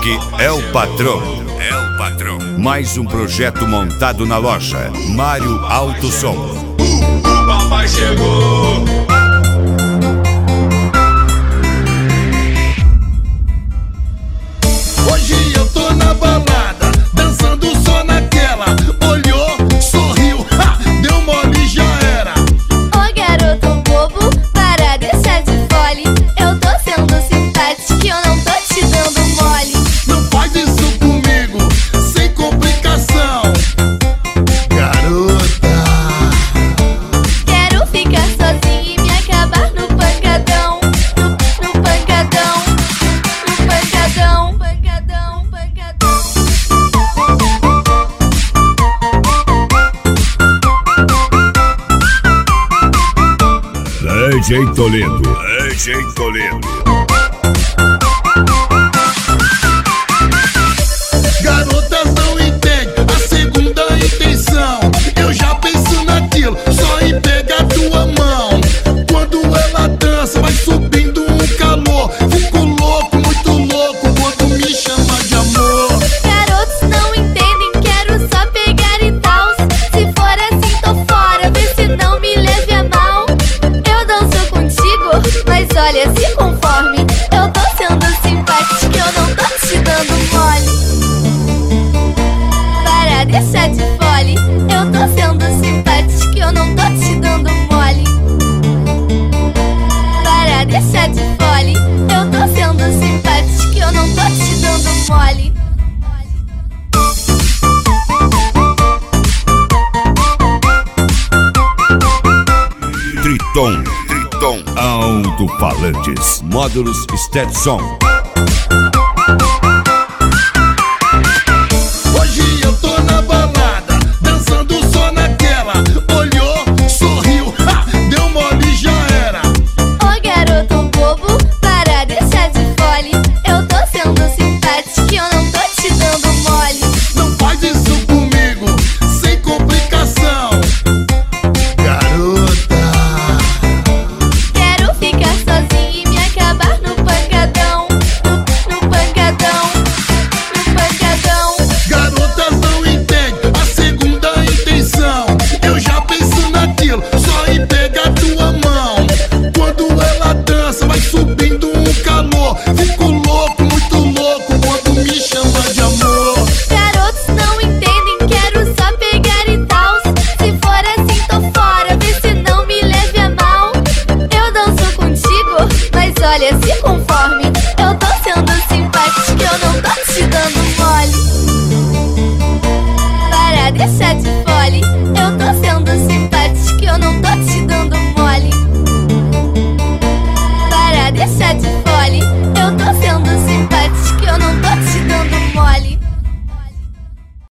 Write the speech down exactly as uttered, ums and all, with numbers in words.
Rock é o patrão. É o patrão. Mais um projeto montado na loja Mário Alto Som. O papai chegou. Hoje eu tô na balada, dançando só naquela. Olhou, sorriu, ha, deu mole, já era. Ô garoto bobo, para deixar de fole. Eu tô sendo simpática e eu não tô te dando mole. Não faz isso comigo, sem complicação, garota. Quero ficar sozinha e me acabar no pancadão. No, no pancadão, no pancadão, pancadão, pancadão. D J Toledo. D J Toledo. Garotas não entendem a segunda intenção. Eu já penso naquilo, só em pegar tua mão. Quando ela dança, vai subindo um calor. Fico louco, muito louco, quando me chama de amor. Garotos não entendem, quero só pegar e tal. Se for assim, tô fora, vê se não me leve a mal. Eu danço contigo, mas olha, se conforme. Eu tô sendo simpática, eu não tô te dando mole. Para deixar de fole, eu tô sendo simpática, eu não tô te dando mole. Para deixar de fole, eu tô sendo simpática, eu não tô te dando mole. Triton. Triton. Alto-falantes. Módulos Stetson.